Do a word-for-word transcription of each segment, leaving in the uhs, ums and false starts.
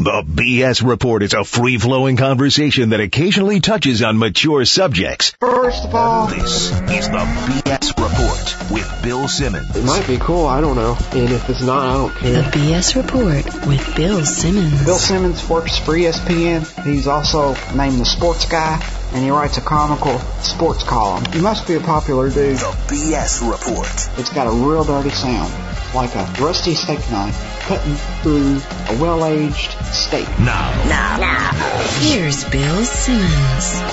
The B S Report is a free-flowing conversation that occasionally touches on mature subjects. First of all, this is the B S Report with Bill Simmons. It might be cool, I don't know. And if it's not, I don't care. The B S Report with Bill Simmons. Bill Simmons works for E S P N. He's also named the Sports Guy, and he writes a comical sports column. He must be a popular dude. The B S Report. It's got a real dirty sound, like a rusty steak knife cutting through a well-aged steak. Now, now, now. Here's Bill Simmons.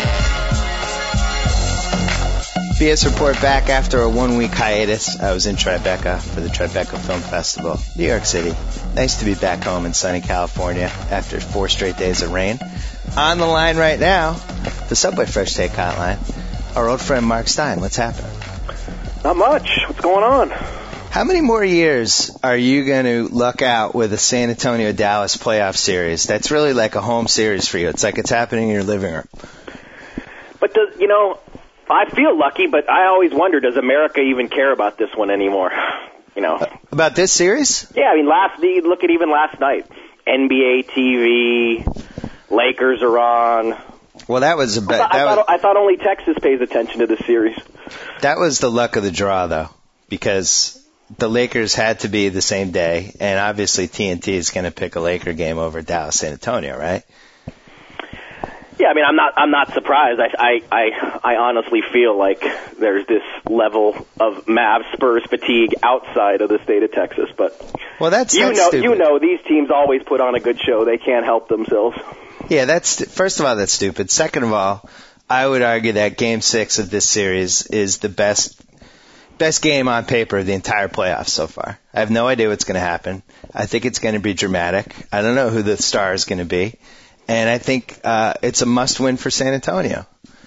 B S Report back after a one-week hiatus. I was in Tribeca for the Tribeca Film Festival, New York City. Nice to be back home in sunny California after four straight days of rain. On the line right now, the Subway Fresh Take Hotline, our old friend Mark Stein. What's happening? Not much. What's going on? How many more years are you going to luck out with a San Antonio-Dallas playoff series? That's really like a home series for you. It's like it's happening in your living room. But, does, you know, I feel lucky, but I always wonder, does America even care about this one anymore? You know, uh, about this series? Yeah, I mean, last look at even last night. N B A T V, Lakers are on. Well, that was a bet. I, thought, I, was, thought, I thought only Texas pays attention to this series. That was the luck of the draw, though, because the Lakers had to be the same day, and obviously T N T is going to pick a Laker game over Dallas San Antonio, right? Yeah, I mean, I'm not, I'm not surprised. I, I, I, I honestly feel like there's this level of Mavs Spurs fatigue outside of the state of Texas. But well, that's you that's know, stupid. you know, these teams always put on a good show. They can't help themselves. Yeah, that's first of all, that's stupid. Second of all, I would argue that Game Six of this series is the best, best game on paper of the entire playoffs so far. I have no idea what's going to happen. I think it's going to be dramatic. I don't know who the star is going to be. And I think uh, it's a must-win for San Antonio.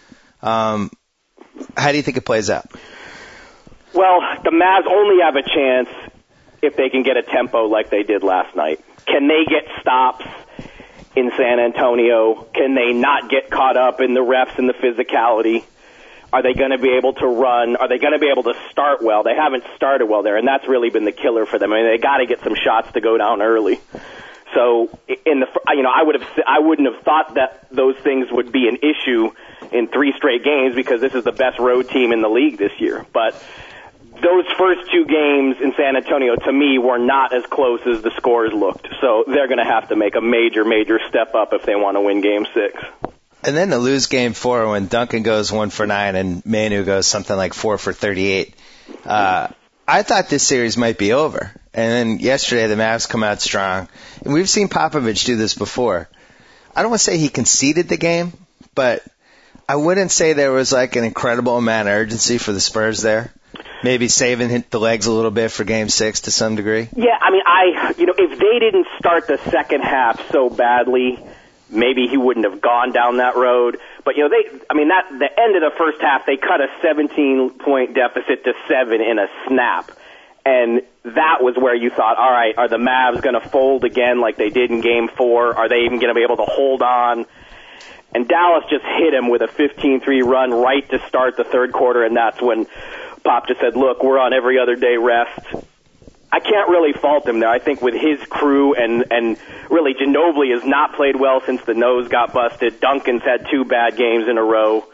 Um, how do you think it plays out? Well, the Mavs only have a chance if they can get a tempo like they did last night. Can they get stops in San Antonio? Can they not get caught up in the refs and the physicality? Are they going to be able to run? Are they going to be able to start well? They haven't started well there, and that's really been the killer for them. I mean, they got to get some shots to go down early. So, in the, you know, I would have, I wouldn't have thought that those things would be an issue in three straight games because this is the best road team in the league this year. But those first two games in San Antonio, to me, were not as close as the scores looked. So they're going to have to make a major, major step up if they want to win Game Six. And then to lose Game Four when Duncan goes one for nine and Manu goes something like four for thirty-eight. Uh, I thought this series might be over. And then yesterday the Mavs come out strong. And we've seen Popovich do this before. I don't want to say he conceded the game, but I wouldn't say there was like an incredible amount of urgency for the Spurs there. Maybe saving the legs a little bit for Game Six to some degree. Yeah, I mean, I, you know, if they didn't start the second half so badly, maybe he wouldn't have gone down that road. But, you know, they, I mean, that, the end of the first half, they cut a seventeen point deficit to seven in a snap. And that was where you thought, all right, are the Mavs going to fold again like they did in Game Four? Are they even going to be able to hold on? And Dallas just hit him with a fifteen three run right to start the third quarter, and that's when Pop just said, look, we're on every other day rest. I can't really fault him there. I think with his crew and, and really Ginobili has not played well since the nose got busted. Duncan's had two bad games in a row.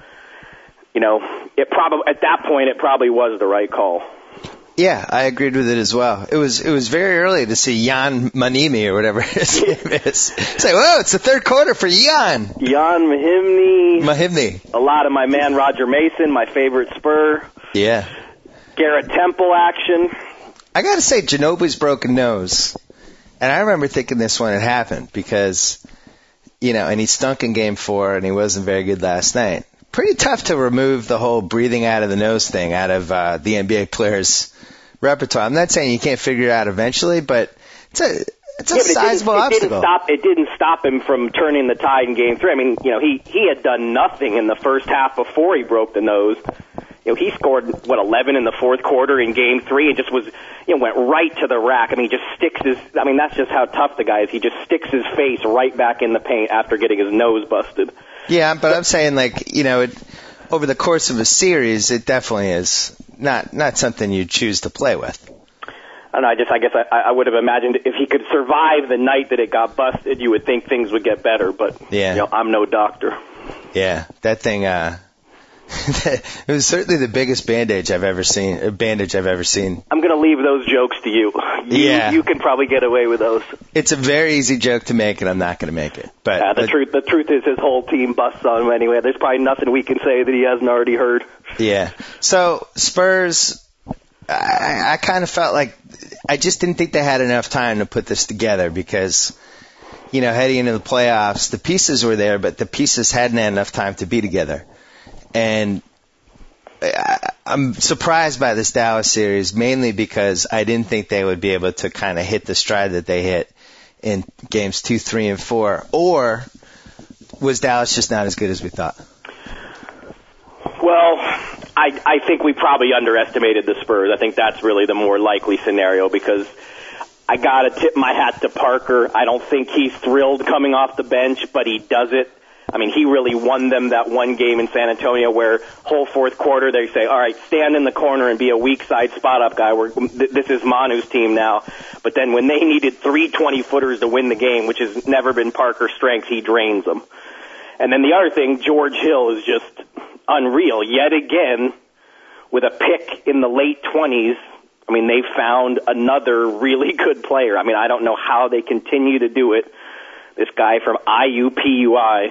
You know, it probably at that point it probably was the right call. Yeah, I agreed with it as well. It was it was very early to see Jan Manimi or whatever his name is. Say, whoa, it's the third quarter for Jan. Jan Mahimni. Mahimni. A lot of my man Roger Mason, my favorite Spur. Yeah. Garrett Temple action. I got to say, Ginobili's broken nose. And I remember thinking this when it happened because, you know, and he stunk in Game Four and he wasn't very good last night. Pretty tough to remove the whole breathing out of the nose thing out of uh, the N B A players' repertoire. I'm not saying you can't figure it out eventually, but it's a it's a yeah, sizable it didn't, it obstacle. Didn't stop, it didn't stop him from turning the tide in Game Three. I mean, you know, he he had done nothing in the first half before he broke the nose. You know, he scored what eleven in the fourth quarter in Game Three and just was, you know, went right to the rack. I mean, he just sticks his. I mean, that's just how tough the guy is. He just sticks his face right back in the paint after getting his nose busted. Yeah, but I'm saying, like, you know, it, over the course of a series, it definitely is not not something you choose to play with. Uh, don't know, I just, I guess I, I would have imagined if he could survive the night that it got busted, you would think things would get better. But yeah. you know, I'm no doctor. Yeah, that thing. Uh, it was certainly the biggest bandage I've ever seen. Uh, bandage I've ever seen. I'm going to leave those jokes to you. you. Yeah, you can probably get away with those. It's a very easy joke to make, and I'm not going to make it. But yeah, the but, truth, the truth is, his whole team busts on him anyway. There's probably nothing we can say that he hasn't already heard. Yeah. So Spurs, I, I kind of felt like I just didn't think they had enough time to put this together because, you know, heading into the playoffs, the pieces were there, but the pieces hadn't had enough time to be together. And I, I'm surprised by this Dallas series, mainly because I didn't think they would be able to kind of hit the stride that they hit in games two, three, and four. Or was Dallas just not as good as we thought? Well, I, I think we probably underestimated the Spurs. I think that's really the more likely scenario because I got to tip my hat to Parker. I don't think he's thrilled coming off the bench, but he does it. I mean, he really won them that one game in San Antonio where whole fourth quarter they say, all right, stand in the corner and be a weak side spot up guy. We're, th- this is Manu's team now. But then when they needed three twenty-footers to win the game, which has never been Parker's strength, he drains them. And then the other thing, George Hill is just unreal. Yet again, with a pick in the late twenties, I mean, they found another really good player. I mean, I don't know how they continue to do it. This guy from I U P U I.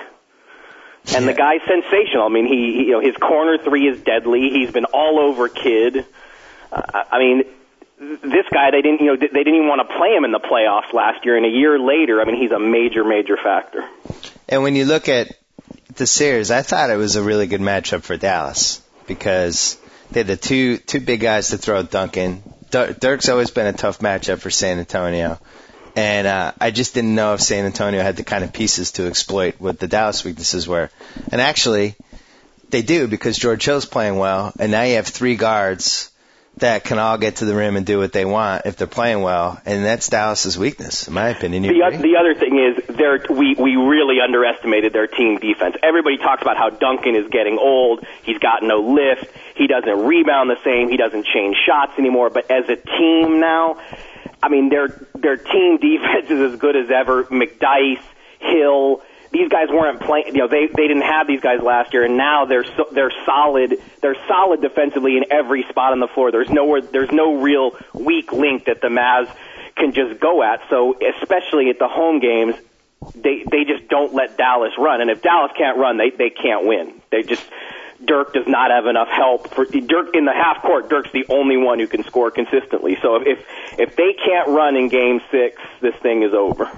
And the guy's sensational. I mean, he, he, you know, his corner three is deadly. He's been all over Kidd. Uh, I mean, this guy, they didn't, you know, they didn't even want to play him in the playoffs last year. And a year later, I mean, he's a major, major factor. And when you look at the series, I thought it was a really good matchup for Dallas because they had the two two big guys to throw at Duncan. Dirk's always been a tough matchup for San Antonio. And uh, I just didn't know if San Antonio had the kind of pieces to exploit what the Dallas weaknesses were. And actually, they do because George Hill's playing well, and now you have three guards that can all get to the rim and do what they want if they're playing well, and that's Dallas's weakness, in my opinion. You the, agree? the other thing is they're, we, we really underestimated their team defense. Everybody talks about how Duncan is getting old. He's got no lift. He doesn't rebound the same. He doesn't change shots anymore. But as a team now, I mean, their their team defense is as good as ever. McDyess, Hill, these guys weren't playing. You know, they they didn't have these guys last year, and now they're so, they're solid. They're solid defensively in every spot on the floor. There's nowhere. There's no real weak link that the Mavs can just go at. So, especially at the home games, they they just don't let Dallas run. And if Dallas can't run, they they can't win. They just. Dirk does not have enough help for Dirk in the half court. Dirk's the only one who can score consistently. So if if they can't run in Game Six, this thing is over.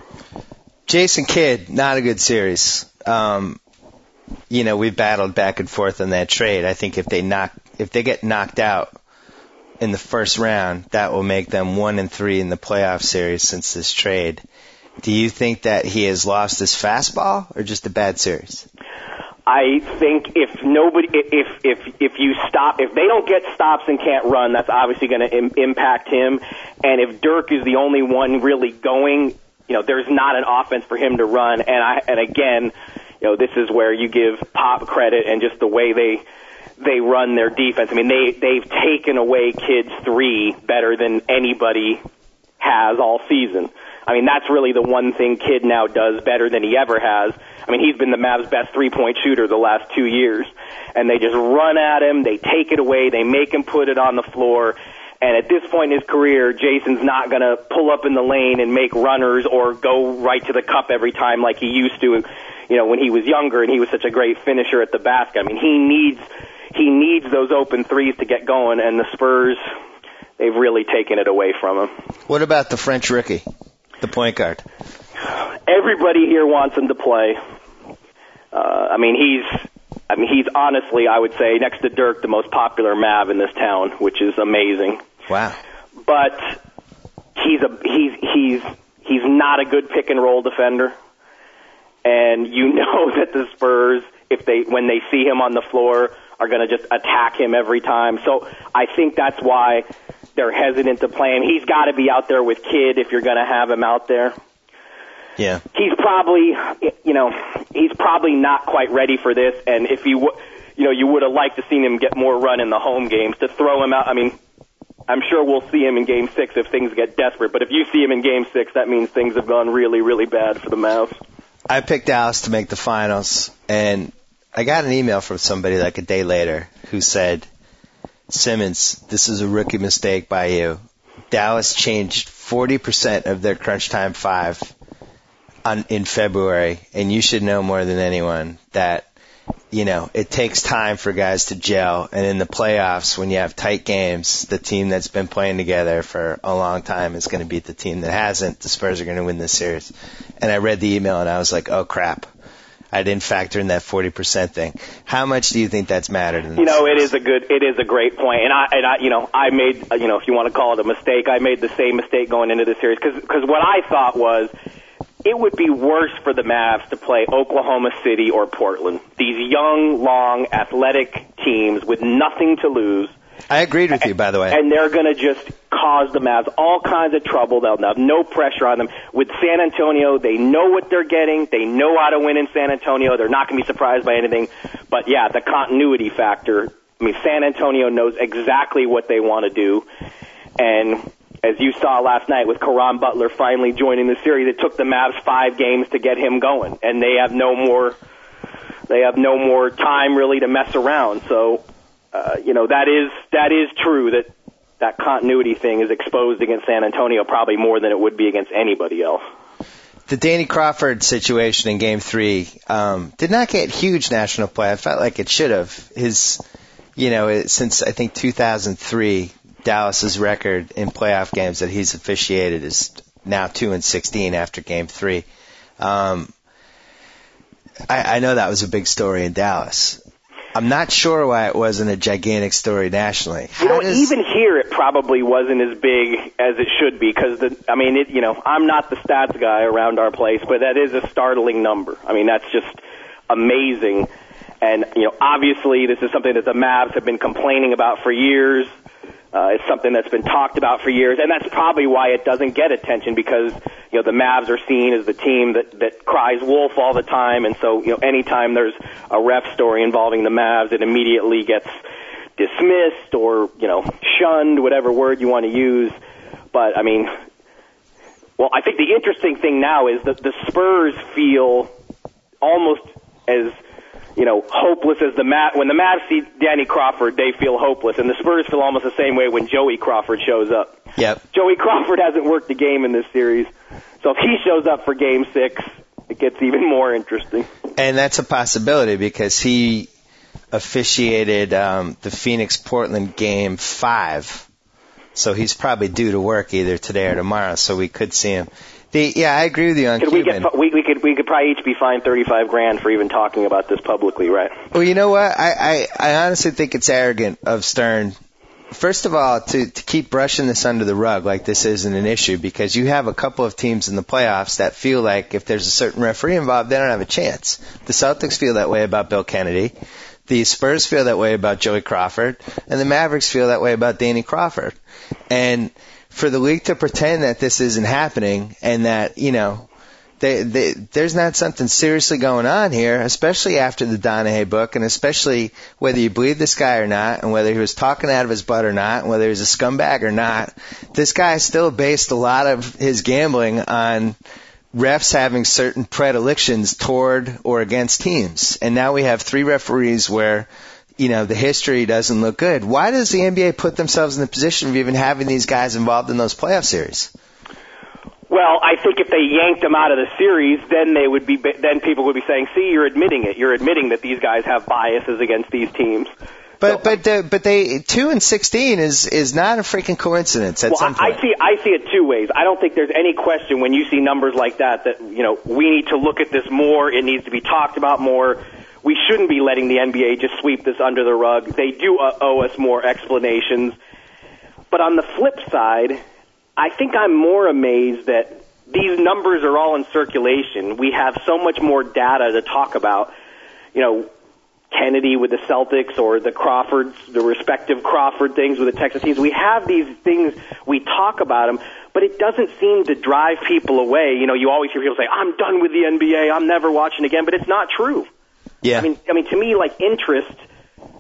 Jason Kidd, not a good series. Um, you know, we battled back and forth on that trade. I think if they knock if they get knocked out in the first round, that will make them one and three in the playoff series since this trade. Do you think that he has lost his fastball or just a bad series? I think if nobody, if if if you stop, if they don't get stops and can't run, that's obviously going to Im- impact him. And if Dirk is the only one really going, you know, there's not an offense for him to run. And I and again, you know, this is where you give Pop credit and just the way they they run their defense. I mean, they they've taken away Kidd's three better than anybody has all season. I mean, that's really the one thing Kidd now does better than he ever has. I mean, he's been the Mavs' best three-point shooter the last two years. And they just run at him, they take it away, they make him put it on the floor. And at this point in his career, Jason's not going to pull up in the lane and make runners or go right to the cup every time like he used to, you know, when he was younger and he was such a great finisher at the basket. I mean, he needs he needs those open threes to get going, and the Spurs, they've really taken it away from him. What about the French rookie, the point guard? Everybody here wants him to play. Uh, I mean, he's, I mean, he's honestly, I would say, next to Dirk, the most popular Mav in this town, which is amazing. Wow. But he's a he's he's he's not a good pick and roll defender, and you know that the Spurs, if they when they see him on the floor, are going to just attack him every time. So I think that's why they're hesitant to play him. He's got to be out there with Kidd if you're going to have him out there. Yeah. He's probably, you know, he's probably not quite ready for this. And if you, w- you know, you would have liked to seen him get more run in the home games to throw him out. I mean, I'm sure we'll see him in Game Six if things get desperate. But if you see him in Game Six, that means things have gone really, really bad for the Mavs. I picked Dallas to make the finals, and I got an email from somebody like a day later who said, Simmons, this is a rookie mistake by you. Dallas changed forty percent of their crunch time five on, in February, and you should know more than anyone that, you know, it takes time for guys to gel, and in the playoffs, when you have tight games, the team that's been playing together for a long time is going to beat the team that hasn't. The Spurs are going to win this series. And I read the email, and I was like, oh, crap. I didn't factor in that forty percent thing. How much do you think that's mattered? In you know, series? it is a good, it is a great point. And I, and I, you know, I made, you know, if you want to call it a mistake, I made the same mistake going into the series because, because what I thought was it would be worse for the Mavs to play Oklahoma City or Portland. These young, long, athletic teams with nothing to lose. I agreed with you, by the way. And they're going to just cause the Mavs all kinds of trouble. They'll have no pressure on them. With San Antonio, they know what they're getting. They know how to win in San Antonio. They're not going to be surprised by anything. But, yeah, the continuity factor. I mean, San Antonio knows exactly what they want to do. And as you saw last night with Caron Butler finally joining the series, it took the Mavs five games to get him going. And they have no more, they have no more time really to mess around. So, Uh, you know, that is that is true that that continuity thing is exposed against San Antonio probably more than it would be against anybody else. The Danny Crawford situation in Game Three um, did not get huge national play. I felt like it should have. His, you know, it, since I think two thousand three, Dallas's record in playoff games that he's officiated is now two and sixteen after Game Three. Um, I, I know that was a big story in Dallas. I'm not sure why it wasn't a gigantic story nationally. How you know, does... even here it probably wasn't as big as it should be because, the, I mean, it, you know, I'm not the stats guy around our place, but that is a startling number. I mean, that's just amazing. And, you know, obviously this is something that the Mavs have been complaining about for years. Uh, it's something that's been talked about for years, and that's probably why it doesn't get attention because, you know, the Mavs are seen as the team that, that cries wolf all the time, and so, you know, anytime there's a ref story involving the Mavs, it immediately gets dismissed or, you know, shunned, whatever word you want to use. But, I mean, well, I think the interesting thing now is that the Spurs feel almost as, you know, hopeless as the Mavs. When the Mavs see Danny Crawford, they feel hopeless, and the Spurs feel almost the same way when Joey Crawford shows up. Yep. Joey Crawford hasn't worked a game in this series, so if he shows up for Game Six, it gets even more interesting. And that's a possibility because he officiated um, the Phoenix-Portland Game Five, so he's probably due to work either today or tomorrow. So we could see him. The, yeah, I agree with you on could Cuban. We, get, we, we could we could probably each be fined thirty-five grand for even talking about this publicly, right? Well, you know what? I, I, I honestly think it's arrogant of Stern. First of all, to, to keep brushing this under the rug like this isn't an issue because you have a couple of teams in the playoffs that feel like if there's a certain referee involved, they don't have a chance. The Celtics feel that way about Bill Kennedy. The Spurs feel that way about Joey Crawford. And the Mavericks feel that way about Danny Crawford. And for the league to pretend that this isn't happening and that, you know, they, they, there's not something seriously going on here, especially after the Donahue book, and especially whether you believe this guy or not, and whether he was talking out of his butt or not, and whether he was a scumbag or not, this guy still based a lot of his gambling on refs having certain predilections toward or against teams. And now we have three referees where, you know, the history doesn't look good. Why does the N B A put themselves in the position of even having these guys involved in those playoff series? Well, I think if they yanked them out of the series, then they would be. Then people would be saying, "See, you're admitting it. You're admitting that these guys have biases against these teams." But so, but uh, but they two and sixteen is is not a freaking coincidence. At well, some point. I see I see it two ways. I don't think there's any question when you see numbers like that that you know we need to look at this more. It needs to be talked about more. We shouldn't be letting the N B A just sweep this under the rug. They do owe us more explanations. But on the flip side, I think I'm more amazed that these numbers are all in circulation. We have so much more data to talk about. You know, Kennedy with the Celtics or the Crawfords, the respective Crawford things with the Texas teams. We have these things, we talk about them, but it doesn't seem to drive people away. You know, you always hear people say, I'm done with the N B A, I'm never watching again, but it's not true. Yeah. I mean, I mean, to me, like, interest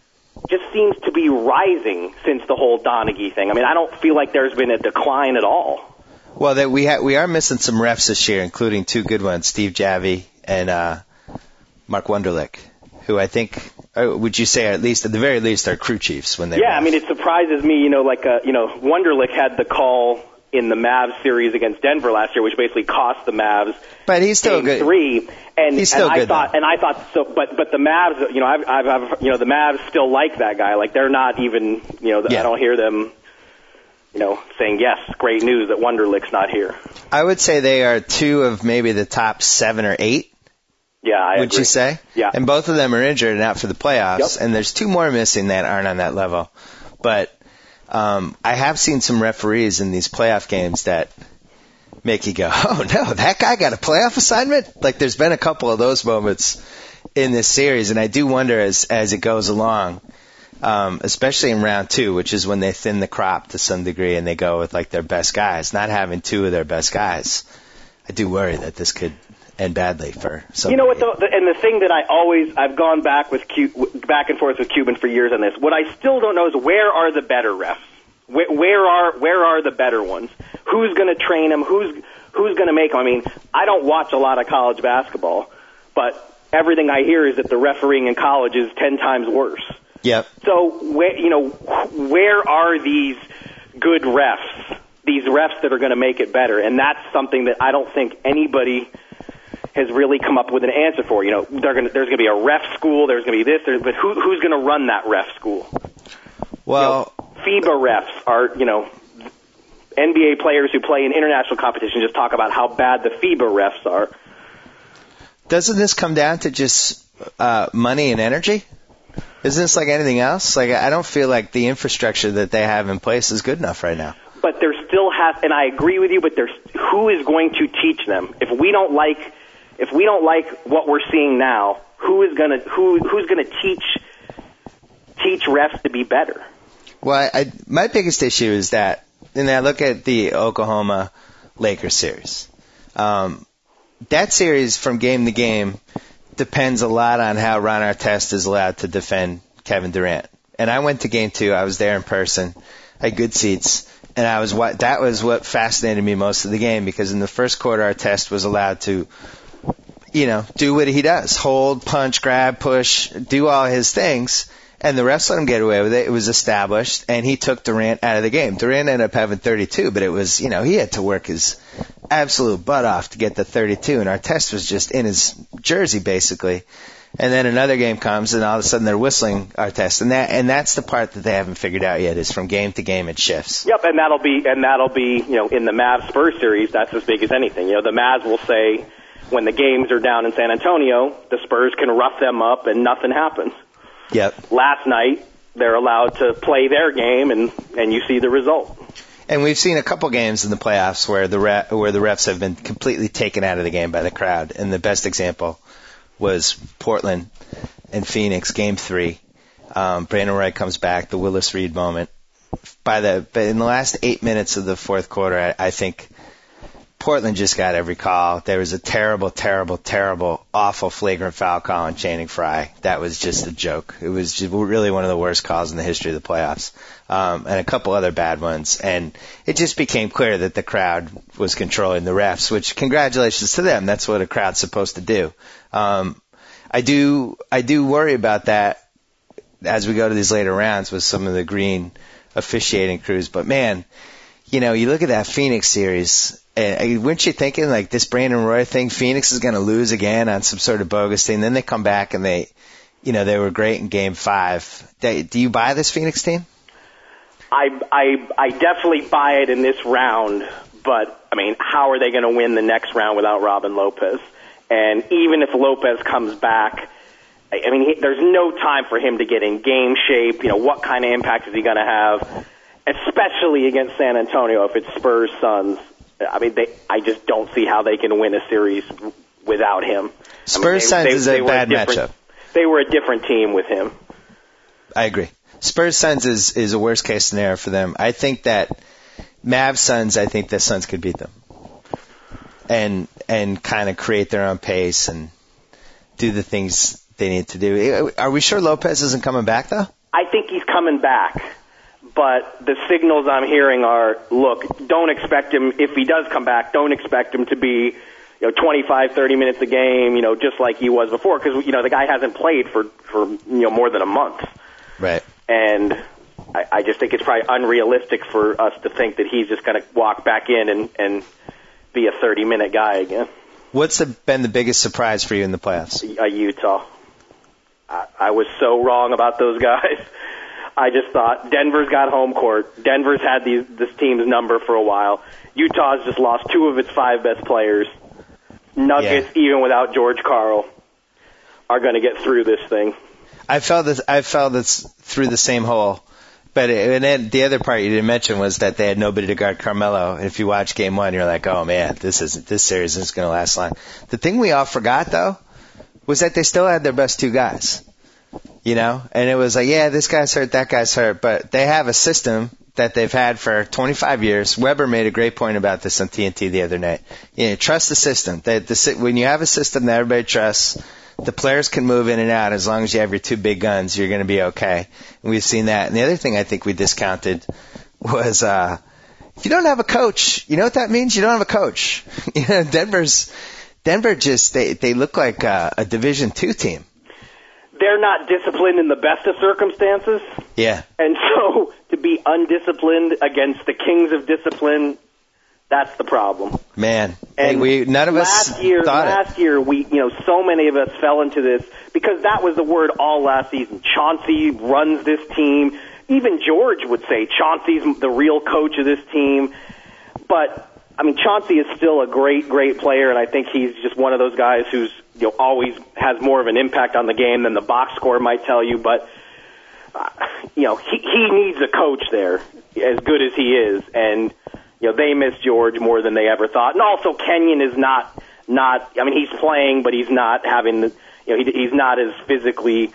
just seems to be rising since the whole Donaghy thing. I mean, I don't feel like there's been a decline at all. Well, that we ha- we are missing some refs this year, including two good ones, Steve Javie and uh, Mark Wunderlich, who I think, uh, would you say, at least at the very least, are crew chiefs when they. Yeah, ref. I mean, it surprises me. You know, like uh, you know, Wunderlich had the call in the Mavs series against Denver last year, which basically cost the Mavs. But he's still game good. Three, and, he's still and good. I thought, though. and I thought so. But but the Mavs, you know, I've, I've, I've you know, the Mavs still like that guy. Like they're not even, you know, Yeah. I don't hear them, you know, saying yes, great news that Wunderlich's not here. I would say they are two of maybe the top seven or eight. Yeah, I Would agree. you say? Yeah. And both of them are injured and out for the playoffs. Yep. And there's two more missing that aren't on that level. But um, I have seen some referees in these playoff games that make you go, oh no, that guy got a playoff assignment? Like there's been a couple of those moments in this series, and I do wonder as as it goes along, um, especially in round two, which is when they thin the crop to some degree and they go with like their best guys, not having two of their best guys. I do worry that this could end badly for some. You know what, though, the, and the thing that I always, I've gone back with Cu- back and forth with Cuban for years on this. What I still don't know is where are the better refs? Where, where are where are the better ones? Who's going to train them? Who's who's going to make them? I mean, I don't watch a lot of college basketball, but everything I hear is that the refereeing in college is ten times worse. Yep. So where you know where are these good refs? These refs that are going to make it better, and that's something that I don't think anybody has really come up with an answer for. You know, they're going to, there's going to be a ref school. There's going to be this, there's, but who, who's going to run that ref school? Well, you know, FIBA refs are, you know, N B A players who play in international competition just talk about how bad the FIBA refs are. doesn't this come down to just uh, money and energy? Isn't this like anything else? Like I don't feel like the infrastructure that they have in place is good enough right now. But there still has, and I agree with you, but there's who is going to teach them? If we don't like, if we don't like what we're seeing now, who is going to who who's going to teach teach refs to be better? Well, I, I, my biggest issue is that, and I look at the Oklahoma Lakers series. Um, that series, from game to game, depends a lot on how Ron Artest is allowed to defend Kevin Durant. And I went to game two. I was there in person. I had good seats. And I was what that was what fascinated me most of the game, because in the first quarter, Artest was allowed to, you know, do what he does: hold, punch, grab, push, do all his things. And the refs let him get away with it. It was established, and he took Durant out of the game. Durant ended up having thirty-two, but it was, you know, he had to work his absolute butt off to get the thirty-two, and Artest was just in his jersey basically. And then another game comes, and all of a sudden they're whistling Artest, and that and that's the part that they haven't figured out yet. Is from game to game it shifts. Yep, and that'll be and that'll be you know in the Mavs Spurs series, that's as big as anything. You know, the Mavs will say when the games are down in San Antonio, the Spurs can rough them up and nothing happens. Yep. Last night they're allowed to play their game, and and you see the result. And we've seen a couple games in the playoffs where the re- where the refs have been completely taken out of the game by the crowd, and the best example was Portland and Phoenix, game three. Um, Brandon Wright comes back, the Willis Reed moment. By the, but in the last eight minutes of the fourth quarter, I, I think Portland just got every call. There was a terrible, terrible, terrible, awful flagrant foul call on Channing Frye. That was just a joke. It was just really one of the worst calls in the history of the playoffs. Um, and a couple other bad ones. And it just became clear that the crowd was controlling the refs, which congratulations to them. That's what a crowd's supposed to do. Um, I do, I do worry about that as we go to these later rounds with some of the green officiating crews. But man, you know, you look at that Phoenix series, and weren't you thinking like this Brandon Roy thing, Phoenix is going to lose again on some sort of bogus thing? Then they come back and they, you know, they were great in game five. They, do you buy this Phoenix team? I, I, I definitely buy it in this round, but, I mean, how are they going to win the next round without Robin Lopez? And even if Lopez comes back, I mean, he, there's no time for him to get in game shape. You know, what kind of impact is he going to have, especially against San Antonio if it's Spurs Suns? I mean, they, I just don't see how they can win a series without him. Spurs Suns is a bad matchup. They were a different team with him. I agree. Spurs Suns is, is a worst case scenario for them. I think that Mavs Suns, I think the Suns could beat them. And and kind of create their own pace and do the things they need to do. Are we sure Lopez isn't coming back though? I think he's coming back. But the signals I'm hearing are, look, don't expect him, if he does come back, don't expect him to be, you know, twenty-five, thirty minutes a game, you know, just like he was before, because, you know, the guy hasn't played for, for, you know, more than a month. Right. And I, I just think it's probably unrealistic for us to think that he's just going to walk back in and, and be a thirty-minute guy again. What's the, been the biggest surprise for you in the playoffs? Uh, Utah. I, I was so wrong about those guys. I just thought Denver's got home court. Denver's had these, this team's number for a while. Utah's just lost two of its five best players. Nuggets, yeah. even without George Karl, are going to get through this thing. I felt this. I felt this through the same hole. But it, and then the other part you didn't mention was that they had nobody to guard Carmelo. And if you watch Game One, you're like, "Oh man, this isn't this series isn't going to last long." The thing we all forgot though was that they still had their best two guys. You know, and it was like, yeah, this guy's hurt, that guy's hurt, but they have a system that they've had for twenty-five years. Weber made a great point about this on T N T the other night. You know, trust the system. They, the, when you have a system that everybody trusts, the players can move in and out as long as you have your two big guns, you're going to be okay. And we've seen that. And the other thing I think we discounted was, uh, if you don't have a coach, you know what that means? You don't have a coach. You know, Denver's, Denver just, they, they look like a, a Division Two team. They're not disciplined in the best of circumstances. Yeah. And so to be undisciplined against the kings of discipline, that's the problem. Man, and hey, we none of last us year, thought last it. year, we, you know, so many of us fell into this because that was the word all last season. Chauncey runs this team. Even George would say Chauncey's the real coach of this team. But I mean, Chauncey is still a great, great player, and I think he's just one of those guys who's, you know, always has more of an impact on the game than the box score might tell you. But, uh, you know, he, he needs a coach there, as good as he is. And, you know, they miss George more than they ever thought. And also, Kenyon is not, not, I mean, he's playing, but he's not having, the, you know, he, he's not as physically,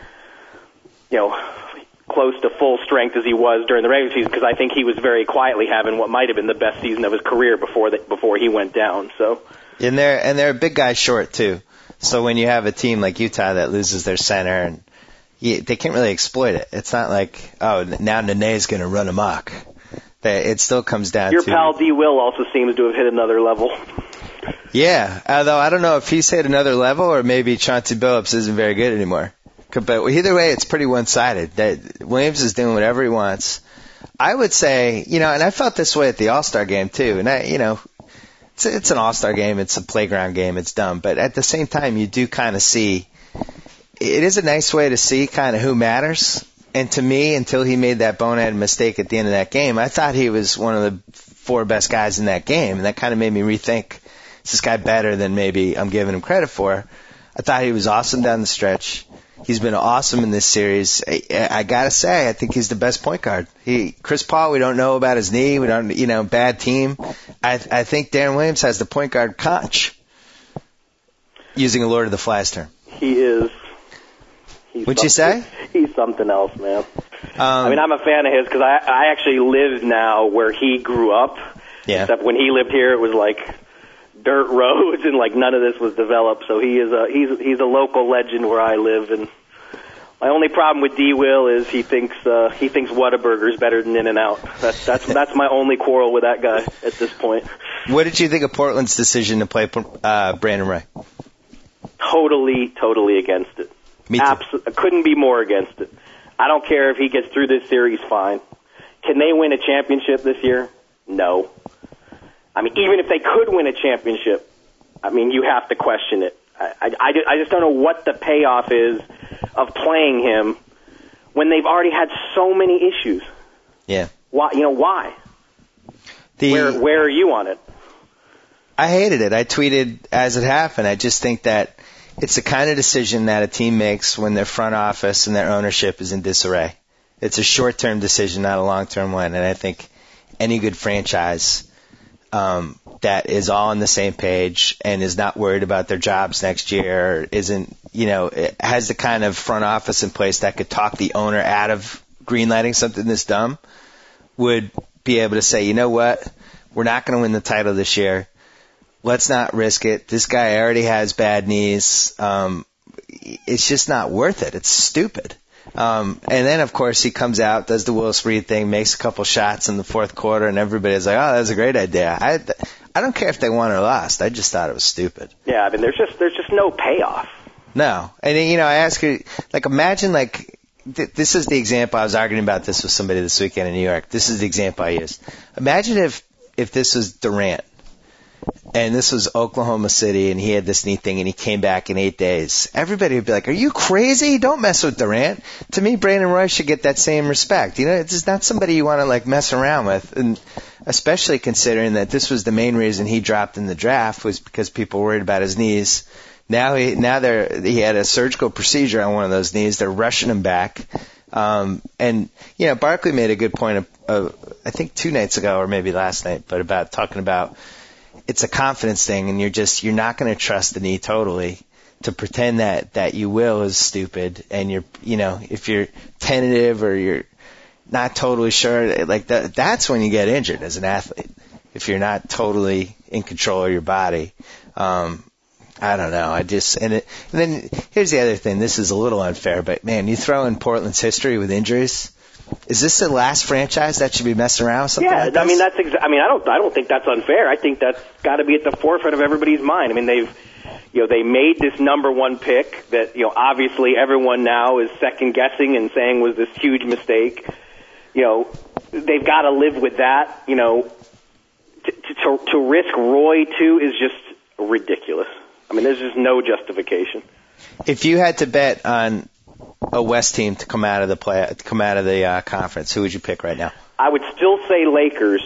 you know, close to full strength as he was during the regular season, because I think he was very quietly having what might have been the best season of his career before the, before he went down. So, and they're and they're a big guy short too. So when you have a team like Utah that loses their center, and you, they can't really exploit it. It's not like, oh, now Nene's going to run amok. It still comes down Your to your pal D. Will also seems to have hit another level. Yeah, although I don't know if he's hit another level or maybe Chauncey Billups isn't very good anymore. But either way, it's pretty one-sided. That Williams is doing whatever he wants. I would say, you know, and I felt this way at the All-Star game too. And I, you know, it's, it's an All-Star game, it's a playground game, it's dumb. But at the same time, you do kind of see. It is a nice way to see kind of who matters. And to me, until he made that bonehead mistake at the end of that game, I thought he was one of the four best guys in that game, and that kind of made me rethink: is this guy better than maybe I'm giving him credit for? I thought he was awesome down the stretch. He's been awesome in this series. I, I gotta say, I think he's the best point guard. He, Chris Paul, we don't know about his knee. We don't, you know, bad team. I, I think Darren Williams has the point guard conch, using a Lord of the Flies term. He is. He's What'd you say? He's something else, man. Um, I mean, I'm a fan of his because I, I actually live now where he grew up. Yeah. Except when he lived here, it was like dirt roads and like none of this was developed. So he is a he's he's a local legend where I live. And my only problem with D. Will is he thinks uh, he thinks Whataburger is better than In-N-Out. That's that's that's my only quarrel with that guy at this point. What did you think of Portland's decision to play uh, Brandon Ray? Totally, totally against it. Me too. Absolutely, couldn't be more against it. I don't care if he gets through this series, fine. Can they win a championship this year? No. I mean, even if they could win a championship, I mean, you have to question it. I, I, I just don't know what the payoff is of playing him when they've already had so many issues. Yeah. Why? You know, why? The, where Where are you on it? I hated it. I tweeted as it happened. I just think that it's the kind of decision that a team makes when their front office and their ownership is in disarray. It's a short-term decision, not a long-term one. And I think any good franchise um, that is all on the same page and is not worried about their jobs next year, or isn't, you know, it has the kind of front office in place that could talk the owner out of greenlighting something this dumb, would be able to say, you know what, we're not going to win the title this year. Let's not risk it. This guy already has bad knees. Um, it's just not worth it. It's stupid. Um, and then, of course, he comes out, does the Willis Reed thing, makes a couple shots in the fourth quarter, and everybody's like, oh, that was a great idea. I I don't care if they won or lost. I just thought it was stupid. Yeah, I mean, there's just there's just no payoff. No. And, you know, I ask you, like, imagine, like, th- this is the example. I was arguing about this with somebody this weekend in New York. This is the example I used. Imagine if, if this was Durant, and this was Oklahoma City, and he had this neat thing, and he came back in eight days. Everybody would be like, are you crazy? Don't mess with Durant. To me, Brandon Roy should get that same respect. You know, it's not somebody you want to, like, mess around with. And especially considering that this was the main reason he dropped in the draft was because people were worried about his knees. Now he now they're he had a surgical procedure on one of those knees. They're rushing him back. Um, and, you know, Barkley made a good point, of, of, I think two nights ago or maybe last night, but about talking about it's a confidence thing, and you're just you're not going to trust the knee totally. To pretend that, that you will is stupid, and you're you know if you're tentative or you're not totally sure, like that, that's when you get injured as an athlete. If you're not totally in control of your body. Um, I don't know. I just and, it, and then here's the other thing. This is a little unfair, but man, you throw in Portland's history with injuries. Is this the last franchise that should be messing around with something yeah, like this? I mean that's. Exa- I mean I don't. I don't think that's unfair. I think that's got to be at the forefront of everybody's mind. I mean they've, you know, they made this number one pick that you know obviously everyone now is second guessing and saying was this huge mistake. You know, they've got to live with that. You know, to to, to risk Roy too is just ridiculous. I mean, there's just no justification. If you had to bet on a West team to come out of the play, to come out of the uh, conference, who would you pick right now? I would still say Lakers,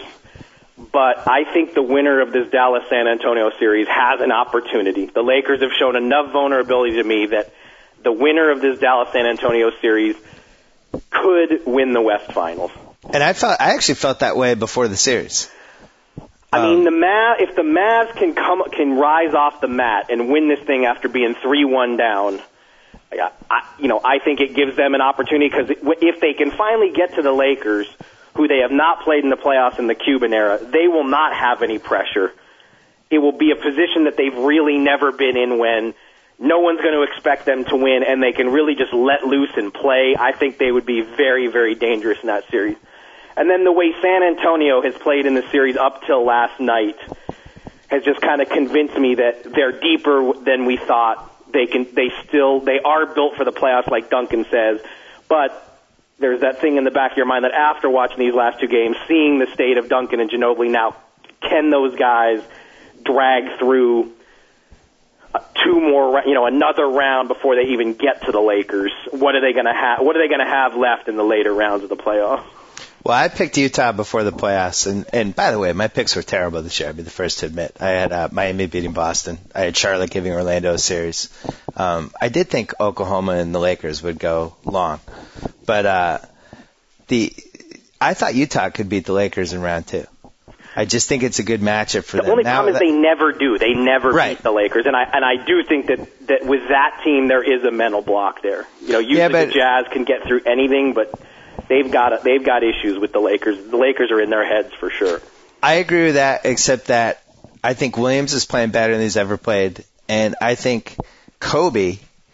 but I think the winner of this Dallas-San Antonio series has an opportunity. The Lakers have shown enough vulnerability to me that the winner of this Dallas-San Antonio series could win the West Finals. And I felt, I actually felt that way before the series. I mean, the Mav, if the Mavs can come, can rise off the mat and win this thing after being three one down, I, you know, I think it gives them an opportunity because if they can finally get to the Lakers, who they have not played in the playoffs in the Cuban era, they will not have any pressure. It will be a position that they've really never been in when no one's going to expect them to win and they can really just let loose and play. I think they would be very, very dangerous in that series. And then the way San Antonio has played in the series up till last night has just kind of convinced me that they're deeper than we thought. They can, they still, they are built for the playoffs, like Duncan says. But there's that thing in the back of your mind that after watching these last two games, seeing the state of Duncan and Ginobili now, can those guys drag through two more, you know, another round before they even get to the Lakers? What are they going to have? What are they going to have left in the later rounds of the playoffs? Well, I picked Utah before the playoffs, and, and by the way, my picks were terrible this year. I'd be the first to admit. I had uh, Miami beating Boston. I had Charlotte giving Orlando a series. Um, I did think Oklahoma and the Lakers would go long, but uh, the I thought Utah could beat the Lakers in round two. I just think it's a good matchup for the them. The only now, problem that, is they never do. They never right. beat the Lakers, and I and I do think that, that with that team there is a mental block there. You know, usually yeah, but, the Jazz can get through anything, but they've got they've got issues with the Lakers. The Lakers are in their heads for sure. I agree with that, except that I think Williams is playing better than he's ever played, and I think Kobe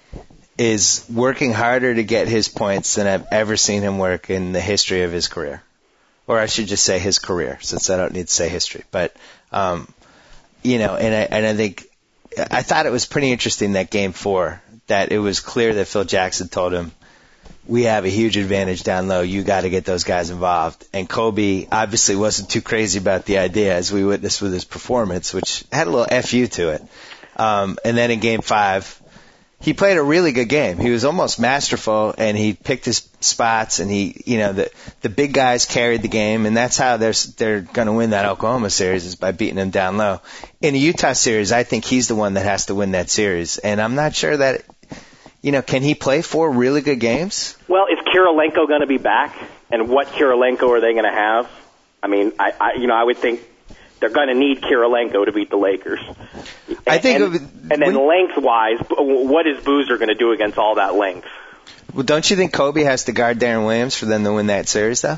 is working harder to get his points than I've ever seen him work in the history of his career. Or I should just say his career, since I don't need to say history. But, um, you know, and I, and I think, I thought it was pretty interesting that game four, that it was clear that Phil Jackson told him, we have a huge advantage down low. You got to get those guys involved. And Kobe obviously wasn't too crazy about the idea, as we witnessed with his performance, which had a little F U to it. Um, and then in game five, he played a really good game. He was almost masterful, and he picked his spots, and he, you know, the the big guys carried the game, and that's how they're they're going to win that Oklahoma series, is by beating them down low. In the Utah series, I think he's the one that has to win that series, and I'm not sure that, you know, can he play four really good games? Well, is Kirilenko going to be back, and what Kirilenko are they going to have? I mean, I, I you know, I would think they're going to need Kirilenko to beat the Lakers. I think, and, it, and then when, lengthwise, what is Boozer going to do against all that length? Well, don't you think Kobe has to guard Darren Williams for them to win that series, though?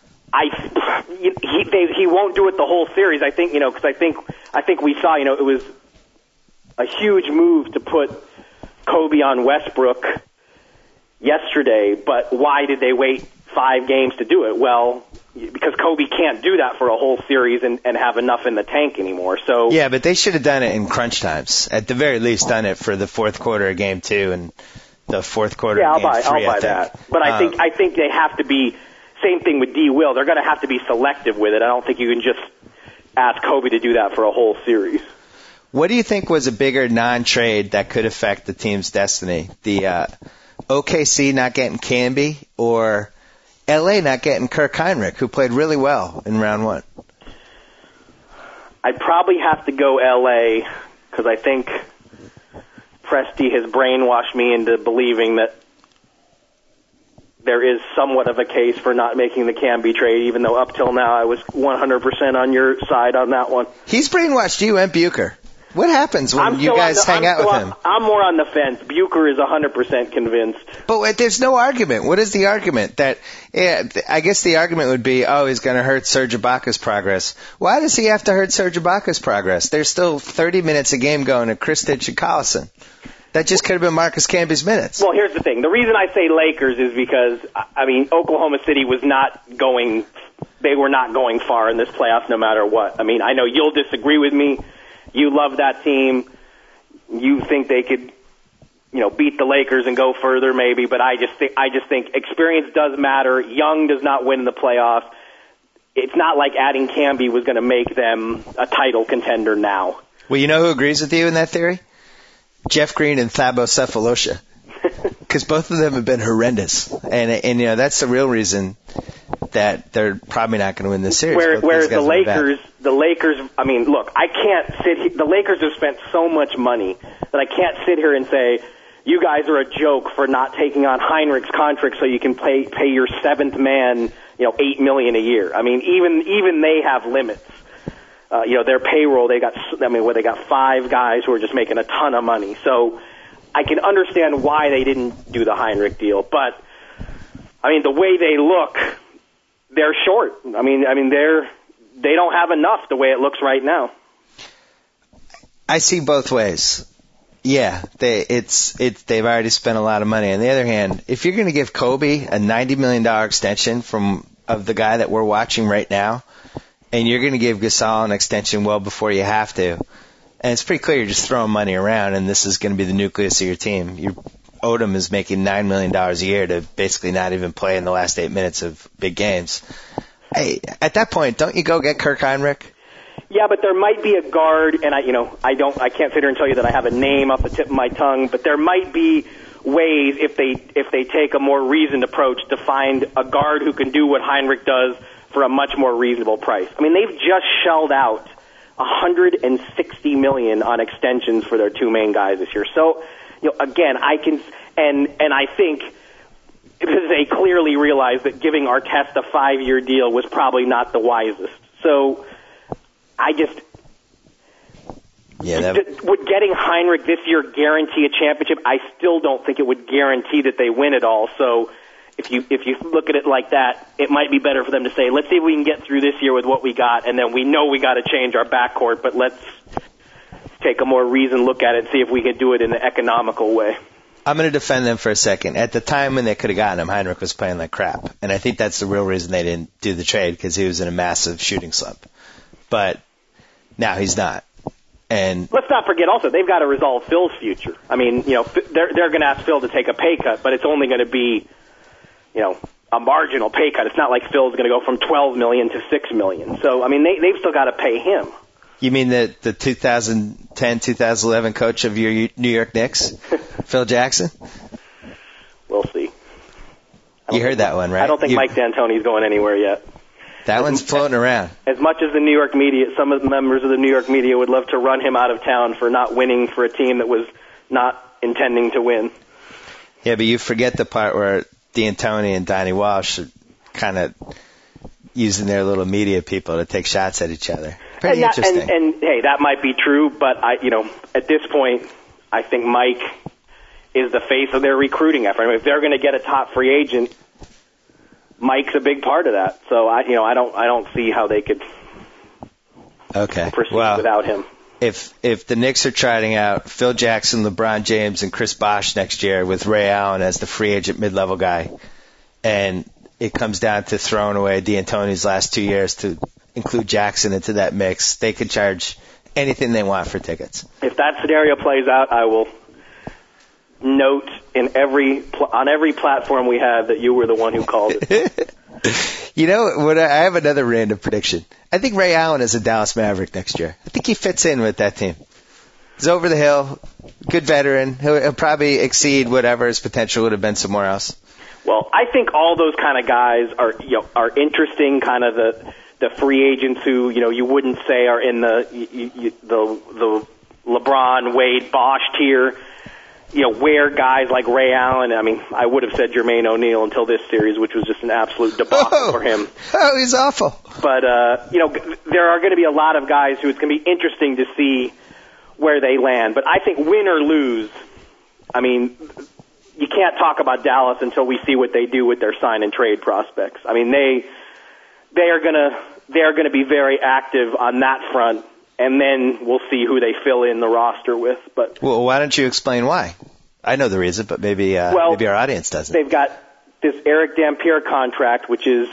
I he they, he won't do it the whole series. I think you know because I think I think we saw you know it was a huge move to put Kobe on Westbrook. yesterday, but why did they wait five games to do it? Well, because Kobe can't do that for a whole series and, and have enough in the tank anymore. So yeah, but they should have done it in crunch times. At the very least, done it for the fourth quarter of game two and the fourth quarter yeah, of game I'll buy, three. I'll buy I think. that. But I um, think I think they have to be. Same thing with D. Will. They're going to have to be selective with it. I don't think you can just ask Kobe to do that for a whole series. What do you think was a bigger non-trade that could affect the team's destiny? The uh, O K C not getting Camby or L A not getting Kirk Heinrich, who played really well in round one? I'd probably have to go L A because I think Presti has brainwashed me into believing that there is somewhat of a case for not making the Camby trade, even though up till now I was one hundred percent on your side on that one. He's brainwashed you and Bucher. What happens when I'm you guys the, hang I'm out with on, him? I'm more on the fence. Bucher is one hundred percent convinced. But wait, there's no argument. What is the argument? That yeah, I guess the argument would be, oh, he's going to hurt Serge Ibaka's progress. Why does he have to hurt Serge Ibaka's progress? There's still thirty minutes a game going to Kristich and Collison. That just could have been Marcus Camby's minutes. Well, here's the thing. The reason I say Lakers is because, I mean, Oklahoma City was not going, they were not going far in this playoff no matter what. I mean, I know you'll disagree with me. You love that team. You think they could, you know, beat the Lakers and go further maybe, but I just think, I just think experience does matter. Young does not win the playoffs. It's not like adding Camby was going to make them a title contender now. Well, you know who agrees with you in that theory? Jeff Green and Thabo Sefolosha, because both of them have been horrendous, and and you know that's the real reason that they're probably not going to win this series. Where, whereas the Lakers, the Lakers, I mean, look, I can't sit here, the Lakers have spent so much money that I can't sit here and say, you guys are a joke for not taking on Heinrich's contract so you can pay pay your seventh man, you know, eight million a year. I mean, even even they have limits. Uh, you know, their payroll, they got, I mean, where they got five guys who are just making a ton of money. So I can understand why they didn't do the Heinrich deal. But, I mean, the way they look, they're short. I mean, I mean, they're, they don't have enough the way it looks right now. I see both ways. Yeah, they, it's, it's, they've already spent a lot of money. On the other hand, if you're going to give Kobe a ninety million dollars extension from, of the guy that we're watching right now, and you're going to give Gasol an extension well before you have to, and it's pretty clear you're just throwing money around, and this is going to be the nucleus of your team. Your Odom is making nine million dollars a year to basically not even play in the last eight minutes of big games. Hey, at that point, don't you go get Kirk Heinrich? Yeah, but there might be a guard, and I, you know, I don't, I can't sit here and tell you that I have a name off the tip of my tongue, but there might be ways if they if they take a more reasoned approach to find a guard who can do what Heinrich does for a much more reasonable price. I mean, they've just shelled out one hundred sixty million dollars on extensions for their two main guys this year. So, you know, again, I can, and and I think they clearly realized that giving Artest a five-year deal was probably not the wisest. So, I just, yeah, that... would getting Heinrich this year guarantee a championship? I still don't think it would guarantee that they win it all. So, If you if you look at it like that, it might be better for them to say, let's see if we can get through this year with what we got, and then we know we got to change our backcourt, but let's take a more reasoned look at it and see if we can do it in an economical way. I'm going to defend them for a second. At the time when they could have gotten him, Heinrich was playing like crap, and I think that's the real reason they didn't do the trade, because he was in a massive shooting slump. But now he's not. And let's not forget also, they've got to resolve Phil's future. I mean, you know, they're they're going to ask Phil to take a pay cut, but it's only going to be, you know, a marginal pay cut. It's not like Phil's going to go from twelve million dollars to six million dollars. So, I mean, they, they've still got to pay him. You mean the, the two thousand ten two thousand eleven coach of your New York Knicks, Phil Jackson? We'll see. You heard that one, right? I don't think you, Mike D'Antoni's going anywhere yet. That as, one's floating around. As much as the New York media, some of the members of the New York media would love to run him out of town for not winning for a team that was not intending to win. Yeah, but you forget the part where D'Antoni and Donnie Walsh are kind of using their little media people to take shots at each other. Pretty and that, interesting. And, and hey, that might be true, but I, you know, at this point, I think Mike is the face of their recruiting effort. I mean, if they're going to get a top free agent, Mike's a big part of that. So I, you know, I don't, I don't see how they could okay. proceed well, without him. if if the Knicks are trotting out Phil Jackson, LeBron James, and Chris Bosh next year with Ray Allen as the free agent mid-level guy, and it comes down to throwing away D'Antoni's last two years to include Jackson into that mix, they could charge anything they want for tickets. If that scenario plays out, I will note in every pl- on every platform we have that you were the one who called it. You know, what? I have another random prediction. I think Ray Allen is a Dallas Maverick next year. I think he fits in with that team. He's over the hill, good veteran. He'll, he'll probably exceed whatever his potential would have been somewhere else. Well, I think all those kind of guys are, you know, are interesting. Kind of the the free agents who, you know, you wouldn't say are in the you, you, the the LeBron, Wade, Bosh tier. You know, where guys like Ray Allen, I mean, I would have said Jermaine O'Neal until this series, which was just an absolute debacle oh, for him. Oh, he's awful. But, uh, you know, there are going to be a lot of guys who it's going to be interesting to see where they land. But I think win or lose, I mean, you can't talk about Dallas until we see what they do with their sign and trade prospects. I mean, they they are going to they are going to be very active on that front. And then we'll see who they fill in the roster with. But well, why don't you explain why? I know the reason, but maybe uh, well, maybe our audience doesn't. They've got this Eric Dampier contract, which is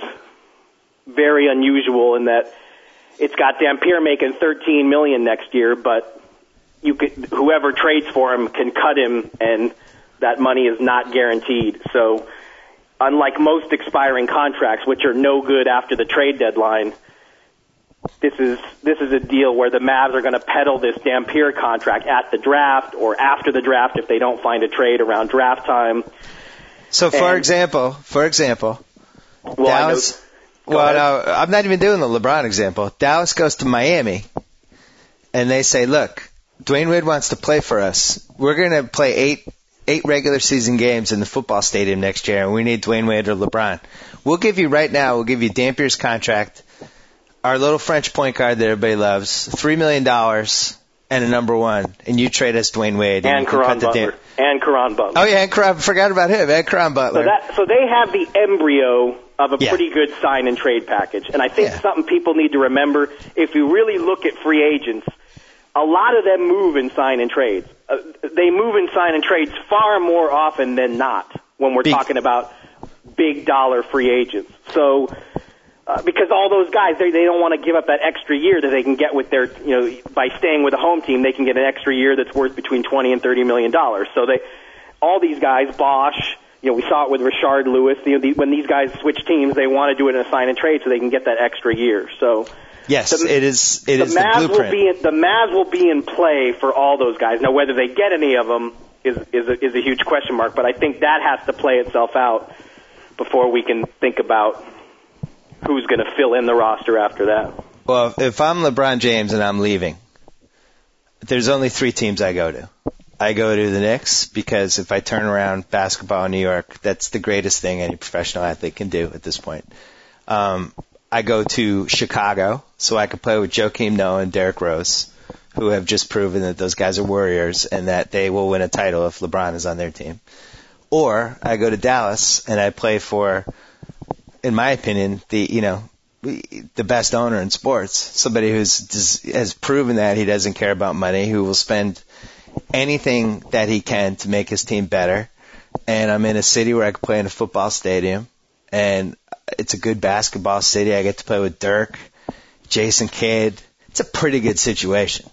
very unusual in that it's got Dampier making thirteen million dollars next year, but you could, whoever trades for him can cut him, and that money is not guaranteed. So, unlike most expiring contracts, which are no good after the trade deadline. This is this is a deal where the Mavs are going to peddle this Dampier contract at the draft or after the draft if they don't find a trade around draft time. So, for and, example, for example, well, Dallas. Well, no, I'm not even doing the LeBron example. Dallas goes to Miami, and they say, "Look, Dwayne Wade wants to play for us. We're going to play eight eight regular season games in the football stadium next year, and we need Dwayne Wade or LeBron. We'll give you right now. We'll give you Dampier's contract." Our little French point guard that everybody loves, three million dollars and a number one, and you trade us Dwayne Wade. And, and Caron Butler. Dam- and Caron Butler. Oh, yeah, and Caron, forgot about him, and Caron Butler. So, that, so they have the embryo of a yeah. pretty good sign and trade package. And I think yeah. something people need to remember, if you really look at free agents, a lot of them move in sign and trades. Uh, they move in sign and trades far more often than not when we're Big. talking about big dollar free agents. So... Uh, because all those guys, they they don't want to give up that extra year that they can get with their, you know, by staying with a home team, they can get an extra year that's worth between twenty and thirty million dollars. So they, all these guys, Bosh, you know, we saw it with Rashard Lewis. You know, the, when these guys switch teams, they want to do it in a sign and trade so they can get that extra year. So yes, the, it is. It the is Mavs the blueprint. Will be in, the Mavs will be in play for all those guys. Now, whether they get any of them is is a, is a huge question mark. But I think that has to play itself out before we can think about who's going to fill in the roster after that. Well, if I'm LeBron James and I'm leaving, there's only three teams I go to. I go to the Knicks because if I turn around basketball in New York, that's the greatest thing any professional athlete can do at this point. Um, I go to Chicago so I can play with Joakim Noah and Derrick Rose, who have just proven that those guys are warriors and that they will win a title if LeBron is on their team. Or I go to Dallas and I play for, in my opinion, the you know the best owner in sports, somebody who's has proven that he doesn't care about money, who will spend anything that he can to make his team better. And I'm in a city where I can play in a football stadium, and it's a good basketball city. I get to play with Dirk, Jason Kidd. It's a pretty good situation.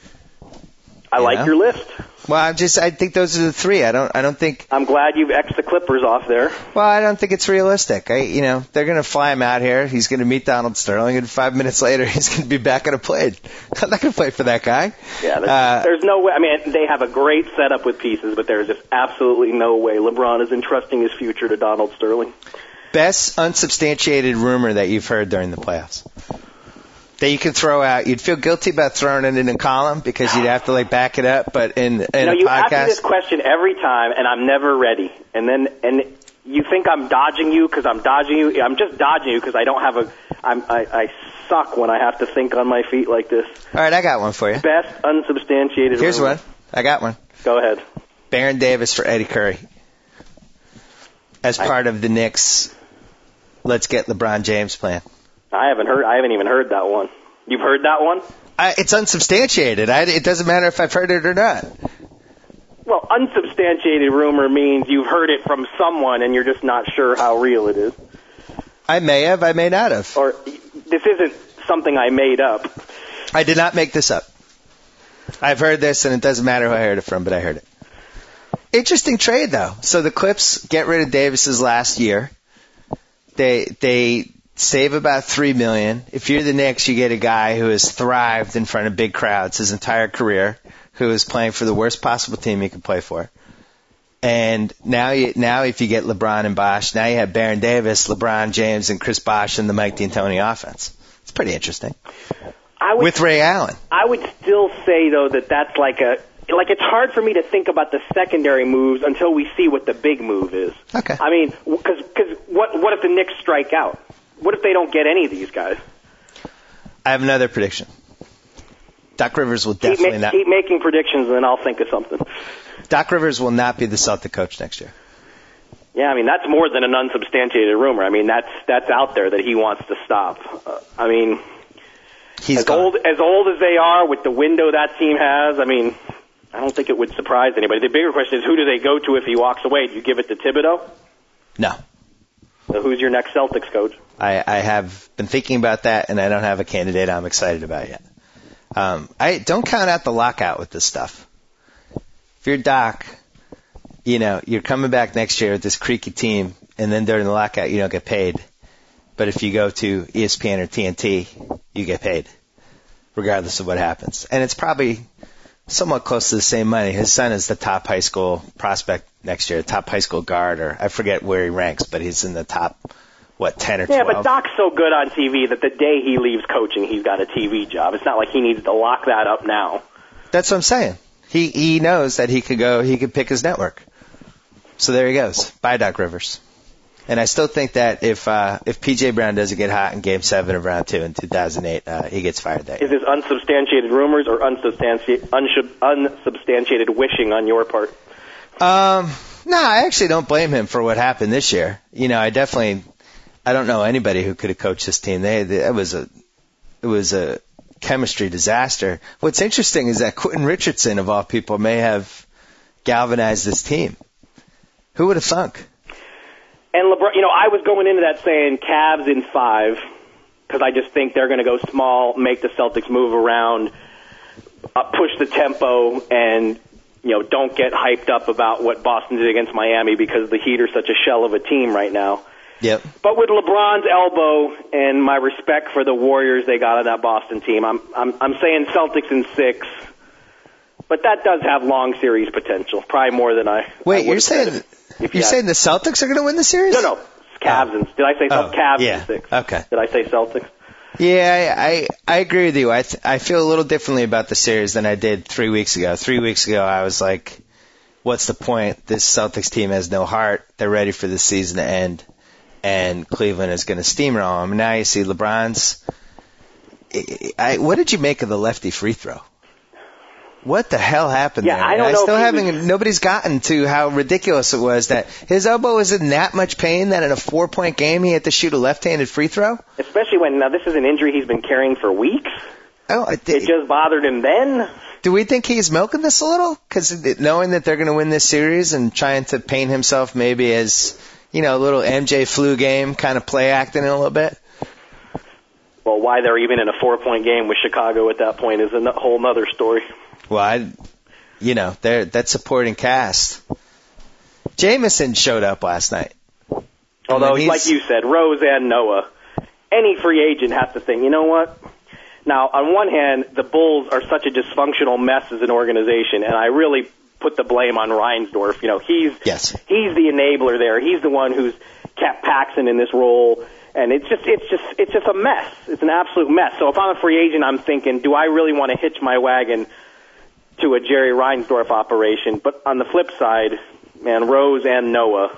I you like know? your list. Well, I'm just, I think those are the three. I don't, I don't think. I'm glad you've X'd the Clippers off there. Well, I don't think it's realistic. I, you know, they're going to fly him out here. He's going to meet Donald Sterling, and five minutes later, he's going to be back on a plane. I'm not going to play for that guy. Yeah, there's, uh, there's no way. I mean, they have a great setup with pieces, but there's just absolutely no way LeBron is entrusting his future to Donald Sterling. Best unsubstantiated rumor that you've heard during the playoffs that you can throw out. You'd feel guilty about throwing it in a column because you'd have to like back it up, but in, in you know, a you podcast. ask me this question every time, and I'm never ready. And then, and you think I'm dodging you because I'm dodging you. I'm just dodging you because I don't have a. I'm, I, I suck when I have to think on my feet like this. All right, I got one for you. Best unsubstantiated. Here's rumor. one. I got one. Go ahead. Baron Davis for Eddie Curry as part of the Knicks. Let's get LeBron James plan. I haven't heard. I haven't even heard that one. You've heard that one? I, it's unsubstantiated. I, it doesn't matter if I've heard it or not. Well, unsubstantiated rumor means you've heard it from someone and you're just not sure how real it is. I may have, I may not have. Or this isn't something I made up. I did not make this up. I've heard this, and it doesn't matter who I heard it from, but I heard it. Interesting trade, though. So the Clips get rid of Davis's last year. They they save about three million dollars. If you're the Knicks, you get a guy who has thrived in front of big crowds his entire career, who is playing for the worst possible team he could play for. And now, you, now if you get LeBron and Bosh, now you have Baron Davis, LeBron James, and Chris Bosh in the Mike D'Antoni offense. It's pretty interesting. I would, With Ray Allen. I would still say, though, that that's like a like it's hard for me to think about the secondary moves until we see what the big move is. Okay. I mean, because what what if the Knicks strike out? What if they don't get any of these guys? I have another prediction. Doc Rivers will definitely keep ma- not. Keep making predictions, and then I'll think of something. Doc Rivers will not be the Celtic coach next year. Yeah, I mean, that's more than an unsubstantiated rumor. I mean, that's that's out there that he wants to stop. Uh, I mean, He's as gone. old as old as they are, with the window that team has, I mean, I don't think it would surprise anybody. The bigger question is, who do they go to if he walks away? Do you give it to Thibodeau? No. So who's your next Celtics coach? I, I have been thinking about that, and I don't have a candidate I'm excited about yet. Um, I don't count out the lockout with this stuff. If you're Doc, you know, you're coming back next year with this creaky team, and then during the lockout you don't get paid. But if you go to E S P N or T N T, you get paid, regardless of what happens. And it's probably somewhat close to the same money. His son is the top high school prospect next year, top high school guard, or I forget where he ranks, but he's in the top, what, ten or twelve? Yeah, but Doc's so good on T V that the day he leaves coaching, he's got a T V job. It's not like he needs to lock that up now. That's what I'm saying. He he knows that he could go, he could pick his network. So there he goes. Bye, Doc Rivers. And I still think that if uh, if P J Brown doesn't get hot in Game Seven of Round Two in two thousand eight, uh, he gets fired that Is year. this unsubstantiated rumors or unsubstantiated, unsubstantiated wishing on your part? Um, no, I actually don't blame him for what happened this year. You know, I definitely, I don't know anybody who could have coached this team. They, they it was a, it was a chemistry disaster. What's interesting is that Quentin Richardson, of all people, may have galvanized this team. Who would have thunk? And LeBron, you know, I was going into that saying Cavs in five because I just think they're going to go small, make the Celtics move around, uh, push the tempo, and you know, don't get hyped up about what Boston did against Miami because the Heat are such a shell of a team right now. Yep. But with LeBron's elbow and my respect for the Warriors they got on that Boston team, I'm I'm I'm saying Celtics in six. But that does have long series potential, probably more than I. Wait, I you're saying you're you saying the Celtics are going to win the series? No, no, Cavs and did I say Oh, Cavs yeah. in six? Okay. Did I say Celtics? Yeah, I, I I agree with you. I th- I feel a little differently about the series than I did three weeks ago. Three weeks ago, I was like, "What's the point? This Celtics team has no heart. They're ready for the season to end, and Cleveland is going to steamroll them." Now you see LeBron's. I, I, what did you make of the lefty free throw? What the hell happened Yeah, there? I don't I know still if he haven't. was- Nobody's gotten to how ridiculous it was that his elbow was in that much pain that in a four-point game he had to shoot a left-handed free throw. Especially when now this is an injury he's been carrying for weeks. Oh, I It did. just bothered him then. Do we think he's milking this a little? Because knowing that they're going to win this series and trying to paint himself maybe as, you know, a little M J flu game kind of play acting a little bit? Well, why they're even in a four-point game with Chicago at that point is a whole other story. Well, I, you know, they're, that supporting cast. Jameson showed up last night. Although, he's- like you said, Rose and Noah, any free agent has to think, you know what? Now, on one hand, the Bulls are such a dysfunctional mess as an organization, and I really put the blame on Reinsdorf. You know, he's Yes. he's the enabler there. He's the one who's kept Paxson in this role, and it's just it's just it's just a mess. It's an absolute mess. So if I'm a free agent, I'm thinking, do I really want to hitch my wagon to a Jerry Reinsdorf operation? But on the flip side, man, Rose and Noah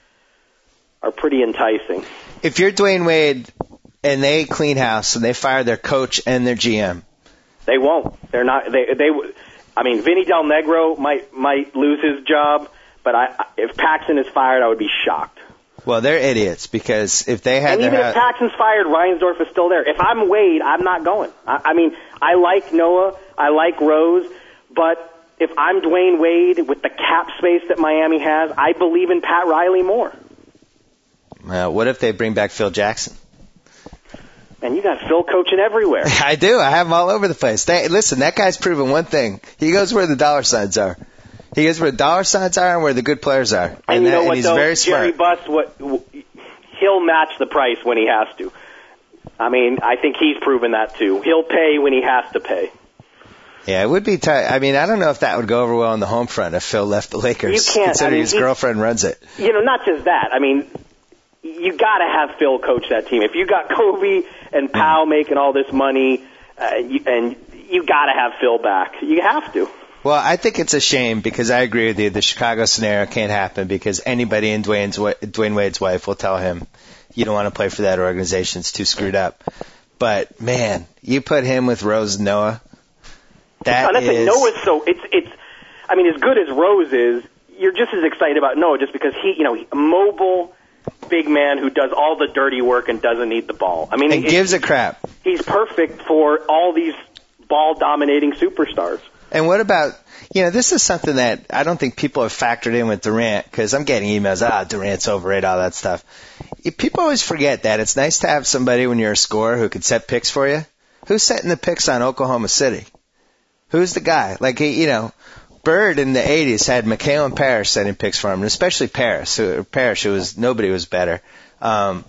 are pretty enticing. If you're Dwayne Wade and they clean house and they fire their coach and their G M, They won't. They're not. They. They. I mean, Vinny Del Negro might might lose his job, but I, if Paxson is fired, I would be shocked. well, they're idiots because if they had And their even ha- if Paxson's fired, Reinsdorf is still there. If I'm Wade, I'm not going. I, I mean, I like Noah. I like Rose. But if I'm Dwayne Wade with the cap space that Miami has, I believe in Pat Riley more. Uh, what if they bring back Phil Jackson? And you got Phil coaching everywhere. I do. I have him all over the place. They, listen, that guy's proven one thing. He goes where the dollar signs are. He goes where the dollar signs are and where the good players are. And, and you that, know and what, he's though? very smart. Jerry Buss, what, he'll match the price when he has to. I mean, I think he's proven that too. He'll pay when he has to pay. Yeah, it would be tight. I mean, I don't know if that would go over well on the home front if Phil left the Lakers, you can't, considering I mean, his he, girlfriend runs it. You know, not just that. I mean, you got to have Phil coach that team. If you got Kobe and Powell making all this money, uh, you, and you got to have Phil back. You have to. Well, I think it's a shame because I agree with you. The Chicago scenario can't happen because anybody in Dwayne's, Dwayne Wade's wife will tell him, you don't want to play for that organization. It's too screwed up. But, man, you put him with Rose and Noah. That Honestly, is... Noah's so, it's, it's, I mean, as good as Rose is, you're just as excited about Noah just because he, you know, a mobile, big man who does all the dirty work and doesn't need the ball. I mean, and gives a crap. He's perfect for all these ball-dominating superstars. And what about, you know, this is something that I don't think people have factored in with Durant because I'm getting emails, ah, Durant's overrated, all that stuff. People always forget that. It's nice to have somebody when you're a scorer who can set picks for you. Who's setting the picks on Oklahoma City? Who's the guy? Like, you know, Bird in the eighties had McHale and Parrish setting picks for him, and especially Parrish. Who, Parrish, who was, nobody was better. Um,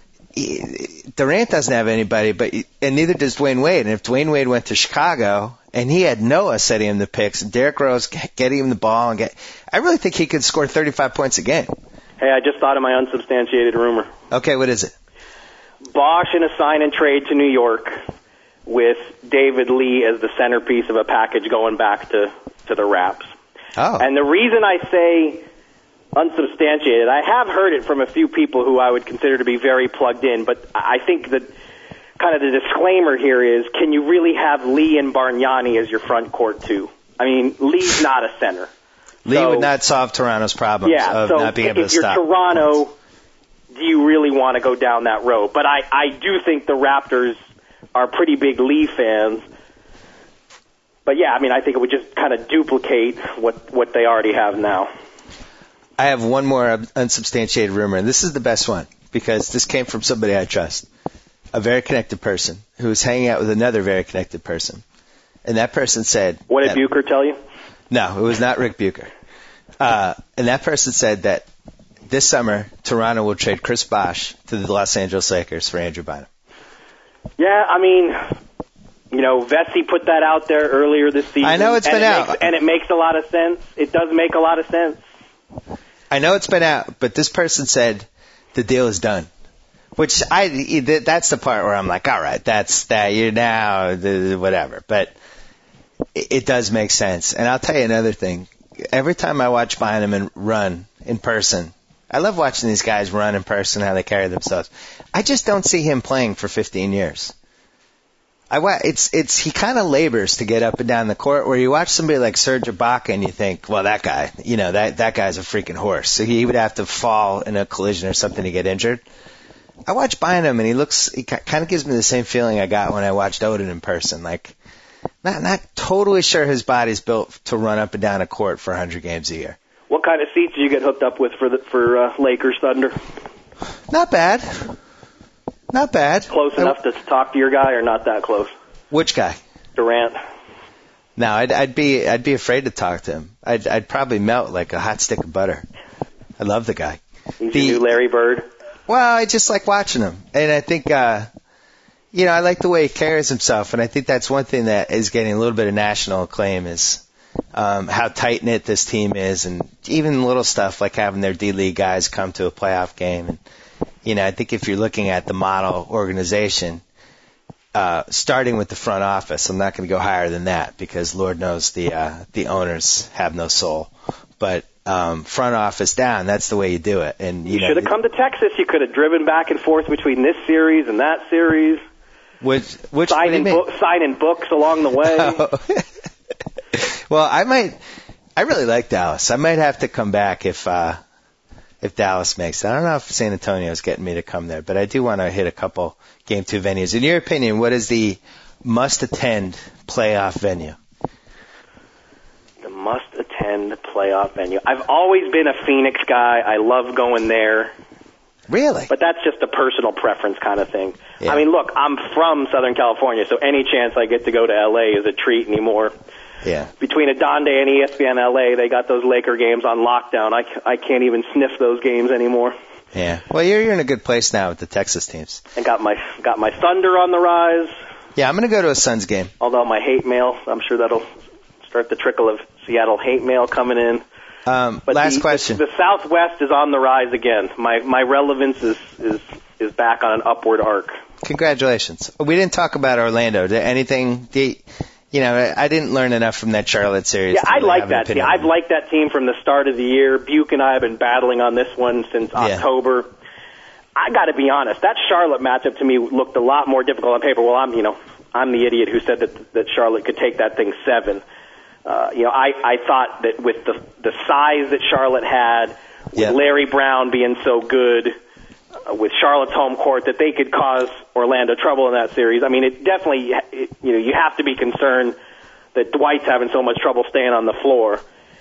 he, Durant doesn't have anybody, but and neither does Dwayne Wade. And if Dwayne Wade went to Chicago and he had Noah setting him the picks, and Derrick Rose getting him the ball, and get, I really think he could score thirty-five points a game. Hey, I just thought of my unsubstantiated rumor. Okay, what is it? Bosch in a sign and trade to New York with David Lee as the centerpiece of a package going back to, to the Raps. Oh. And the reason I say unsubstantiated, I have heard it from a few people who I would consider to be very plugged in, but I think that kind of the disclaimer here is, can you really have Lee and Bargnani as your front court too? I mean, Lee's not a center. Lee so, would not solve Toronto's problems yeah, of so not being able to if you're stop. Toronto, do you really want to go down that road? But I, I do think the Raptors are pretty big Lee fans. But yeah, I mean, I think it would just kind of duplicate what, what they already have now. I have one more unsubstantiated rumor, and this is the best one because this came from somebody I trust, a very connected person who was hanging out with another very connected person. And that person said... What did that, Bucher tell you? No, it was not Rick Bucher. Uh, and that person said that this summer, Toronto will trade Chris Bosh to the Los Angeles Lakers for Andrew Bynum. Yeah, I mean, you know, Vesey put that out there earlier this season. I know it's been and it out. Makes, and it makes a lot of sense. It does make a lot of sense. I know it's been out, but this person said the deal is done. Which I, that's the part where I'm like, all right, that's that, you're now, whatever. But it does make sense. And I'll tell you another thing. Every time I watch Bynum and run in person, I love watching these guys run in person, how they carry themselves. I just don't see him playing for fifteen years. I it's it's he kind of labors to get up and down the court. Where you watch somebody like Serge Ibaka and you think, well, that guy, you know, that that guy's a freaking horse. So he would have to fall in a collision or something to get injured. I watch Bynum and he looks, he kind of gives me the same feeling I got when I watched Odin in person. Like, not not totally sure his body's built to run up and down a court for one hundred games a year. What kind of seats did you get hooked up with for the for uh, Lakers Thunder? Not bad. Not bad. Close I, enough to talk to your guy, or not that close? Which guy? Durant. No, I'd, I'd be I'd be afraid to talk to him. I'd I'd probably melt like a hot stick of butter. I love the guy. He's the, your new Larry Bird. Well, I just like watching him, and I think uh, you know I like the way he carries himself, and I think that's one thing that is getting a little bit of national acclaim is. Um, how tight-knit this team is, and even little stuff like having their D-League guys come to a playoff game. And, you know, I think if you're looking at the model organization, uh, starting with the front office, I'm not going to go higher than that because Lord knows the uh, the owners have no soul. But um, front office down, that's the way you do it. And You, you know, should have come to Texas. You could have driven back and forth between this series and that series. Which, which signing, bo- signing books along the way. Well, I might. I really like Dallas. I might have to come back if uh, if Dallas makes it. I don't know if San Antonio is getting me to come there, but I do want to hit a couple game two venues. In your opinion, what is the must-attend playoff venue? The must-attend playoff venue. I've always been a Phoenix guy. I love going there. Really? But that's just a personal preference kind of thing. Yeah. I mean, look, I'm from Southern California, so any chance I get to go to L A is a treat anymore. Yeah. Between Adonde and E S P N L A, they got those Laker games on lockdown. I, I can't even sniff those games anymore. Yeah. Well, you're you're in a good place now with the Texas teams. And got my got my Thunder on the rise. Yeah, I'm going to go to a Suns game. Although my hate mail, I'm sure that'll start the trickle of Seattle hate mail coming in. Um, But last the, question. The, the Southwest is on the rise again. My my relevance is, is, is back on an upward arc. Congratulations. We didn't talk about Orlando. Did anything? Did, you know, I didn't learn enough from that Charlotte series. Yeah, to I really like have an that team. opinion I've on it. liked that team from the start of the year. Buke and I have been battling on this one since Yeah. October. I got to be honest. That Charlotte matchup to me looked a lot more difficult on paper. Well, I'm you know I'm the idiot who said that that Charlotte could take that thing seven. Uh, you know, I, I thought that with the the size that Charlotte had, with Yeah. Larry Brown being so good, uh, with Charlotte's home court, that they could cause Orlando trouble in that series. I mean, it definitely, it, you know, you have to be concerned that Dwight's having so much trouble staying on the floor.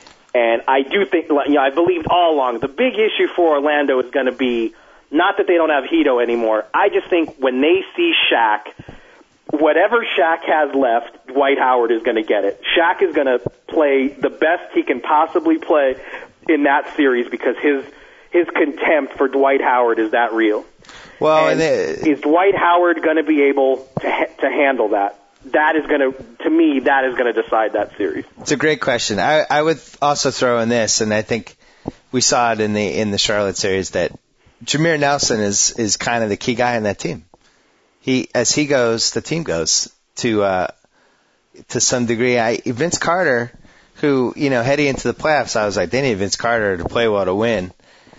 And I do think, you know, I believed all along the big issue for Orlando is going to be not that they don't have Hito anymore. I just think when they see Shaq, whatever Shaq has left, Dwight Howard is going to get it. Shaq is going to play the best he can possibly play in that series because his his contempt for Dwight Howard is that real. Well, And and is Dwight Howard going to be able to ha- to handle that? That is going to, to me, that is going to decide that series. it's a great question. I, I would also throw in this, and I think we saw it in the in the Charlotte series that Jameer Nelson is is kind of the key guy in that team. He, as he goes, the team goes to uh, to some degree. I, Vince Carter, who you know heading into the playoffs, I was like, they need Vince Carter to play well to win.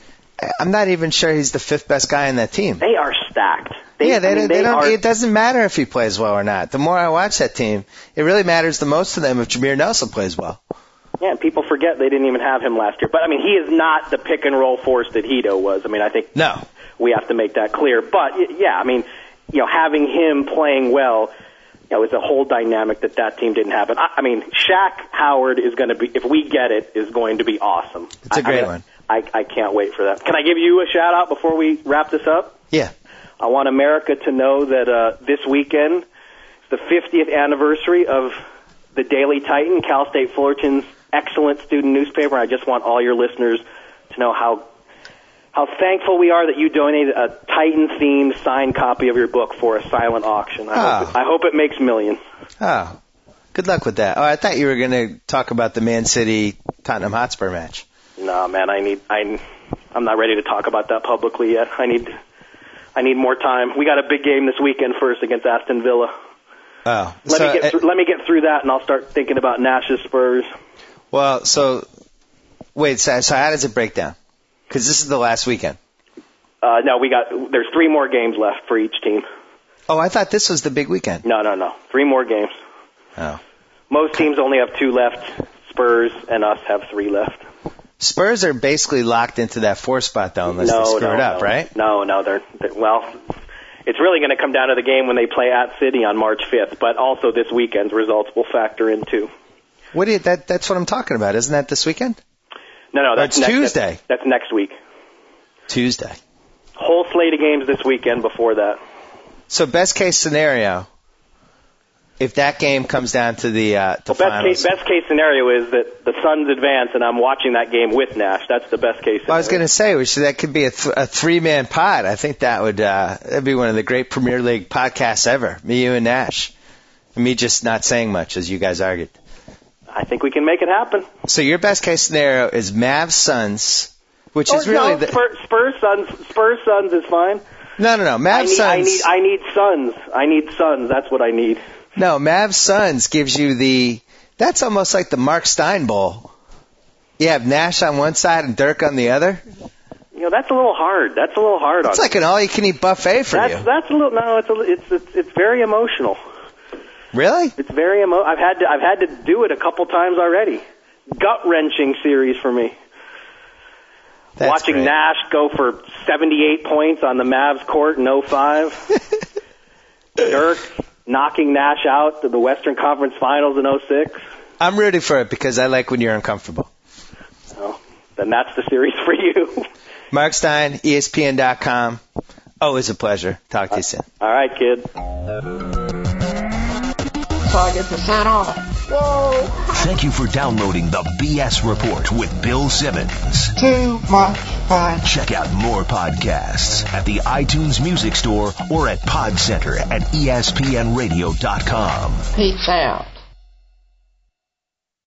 I'm not even sure he's the fifth best guy in that team. They are stacked. They, yeah, they, I mean, they, they don't. are, It doesn't matter if he plays well or not. The more I watch that team, it really matters the most to them if Jameer Nelson plays well. Yeah, people forget they didn't even have him last year. But I mean, he is not the pick and roll force that Hito was. I mean, I think No. we have to make that clear. But y- yeah, I mean, you know, having him playing well, you know, is a whole dynamic that that team didn't have. And I, I mean, Shaq Howard is going to be, if we get it, is going to be awesome. It's a great I, I mean, one. I, I can't wait for that. Can I give you a shout out before we wrap this up? Yeah. I want America to know that uh, this weekend is the fiftieth anniversary of the Daily Titan, Cal State Fullerton's excellent student newspaper. I just want all your listeners to know how how thankful we are that you donated a Titan-themed signed copy of your book for a silent auction. I, Oh. hope, it, I hope it makes millions. Oh, good luck with that. Oh, I thought you were going to talk about the Man City Tottenham Hotspur match. No, man, I need I I'm not ready to talk about that publicly yet. I need I need more time. We got a big game this weekend first against Aston Villa. Oh, Let so, me get uh, through, let me get through that, and I'll start thinking about Nash's Spurs. well, so wait. So, so how does it break down? Because this is the last weekend. Uh, no, we got there's three more games left for each team. Oh, I thought this was the big weekend. No, no, no, three more games. Oh, Most teams only have two left. Spurs and us have three left. Spurs are basically locked into that four spot though, unless no, they screw no, it up, no. right? No, no, they're, they're well. It's really going to come down to the game when they play at City on March fifth, but also this weekend's results will factor in too. What do you, that? That's what I'm talking about. Isn't that this weekend? No, no, that's it's next, Tuesday. That's, that's next week. Tuesday. Whole slate of games this weekend before that. So best case scenario, if that game comes down to the uh, the Well, best finals. case, best case scenario is that the Suns advance, and I'm watching that game with Nash. That's the best case scenario. Well, I was going to say, which that could be a, th- a three-man pod. I think that would uh, that'd be one of the great Premier League podcasts ever. Me, you, and Nash. And me just not saying much, as you guys argued. I think we can make it happen. So your best case scenario is Mavs Suns, which Oh, is really no, the Spurs, Spurs Suns. Spurs Suns is fine. no, no, no. Mavs I need, Suns. I need, I need Suns. I need Suns. That's what I need. No, Mavs Suns gives you the. That's almost like the Mark Stein Bowl. You have Nash on one side and Dirk on the other. You know, that's a little hard. That's a little hard It's on like an all-you-can-eat buffet for that's you. that's a little no. It's a, it's it's it's very emotional. Really? It's very emo. I've had to I've had to do it a couple times already. Gut wrenching series for me. That's Watching great. Nash go for seventy-eight points on the Mavs court in oh five. Dirk knocking Nash out to the Western Conference Finals in oh six. I'm rooting for it because I like when you're uncomfortable. Well, then that's the series for you. Mark Stein, E S P N dot com. Always a pleasure. Talk to you soon. All right, kid. So I get to sign off. Whoa. Thank you for downloading the B S Report with Bill Simmons. Too much fun. Check out more podcasts at the iTunes Music Store or at Pod Center at E S P N radio dot com. Peace out.